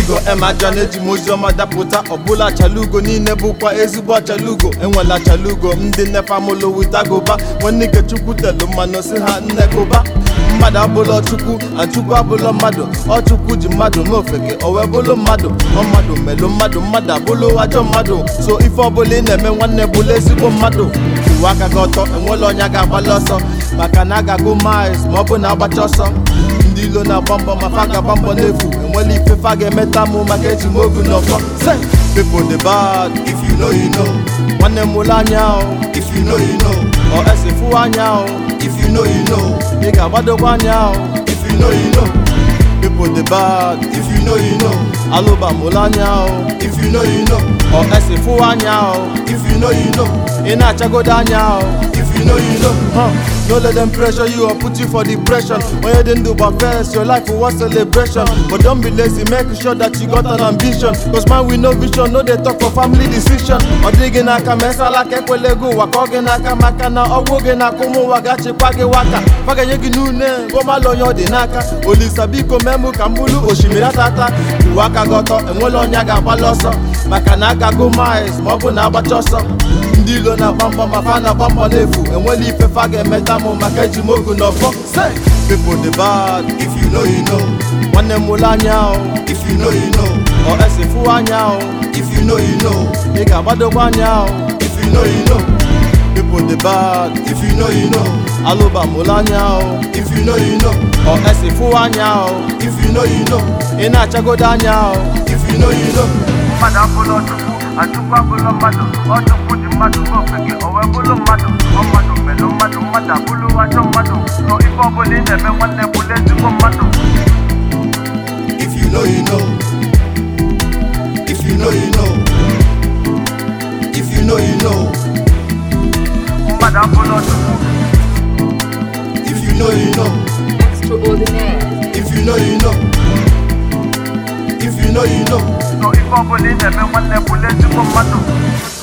chalugo emaja na-eji moziọma dapụta ọbụla chalugo niile bụkwa ezigbo chalugo enwela chalugo ndị nefa mụlụ witagoba nwanne ike chukwu telu mmanụ si ha nnekụba mmadụ abụlọ chukwu achukwu abụlọ mmadụ ọ chukwu ji mmadụ n'ofeke o wee bụlụ mmadụ ọ mmadụ melụ mmadụ mmadụ abụlụ ajọ mmadụ so ife ọbụla ị na-eme nwanne bụlụ ezigbo mmadụ uwe aka gị ọtọ enwela onye ga-agbalị ọsọ maka na agago miles ma ọ bụ na agbacha ọsọ ndị ilo na-agba mbọ ma fa ga-agba mbọ n'efu enwela ife fa ga-emeta mụ maka eji m ogu n'ọfọ say people dey bad if you know you know nwanne m ụlọ anya o if you know you know ọ esifu anya o if you know you know ị ga-agbadokwa anya o if you know you know people dey bad if you know you know alụba m ụlọ anya o if you know you know ọ esifu anya o if you know you know ị na-achagodo anya o if you know you know no let them pressure you or put you for depression when you didn't do but first your life was celebration but don't be lazy make sure that you got an ambition cause man with no vision no dey talk for family decision ọ dịghị n'aka ma esala ka ekwelego ụwa ka ọ gị n'aka maka na ọgwụ gị na-akụ ụmụ ụwa ga-achịkwa gị waka fa ga-enye gị n'une gọmalụ onye ọ dị n'aka olisa biko memụ ka m bụrụ osimiri atata uwe aka gị ọtọ enwela onye a ga-agbalị ọsọ maka na agago miles ma ọ bụ na agbacha ọsọ ndị ilo na-agba mbọ ma fa na-agba mbọ n'efu enwela ife fa ga-emeta mụ maka eji m ogu n'ọfọ say people dey bad if you know you know nwanne m ụlọ anya o if you know you know ọ esifu anya o if you know you know ị ga-agbadokwa anya o if you know you know people dey bad if you know you know alụba m ụlọ anya o if you know you know ọ esifu anya o if you know you know ị na-achagodo anya o if you know you know mmadụ abụlọ chukwu achukwu abụlọ mmadụ ọ chukwu ji mmadụ n'ofeke o wee bụlụ mmadụ ọ mmadụ melụ mmadụ mmadụ abụlụ ajọ mmadụ so ife ọbụla ị na-eme nwanne bụlụ ezigbo mmadụ if you know you know if you know you know if you know you know mmadụ abụlọ chukwu if you know you know Extraordinaire. if you know you know if you know you know so ife ọbụla ị na-eme nwanne bụlụ ezigbo mmadụ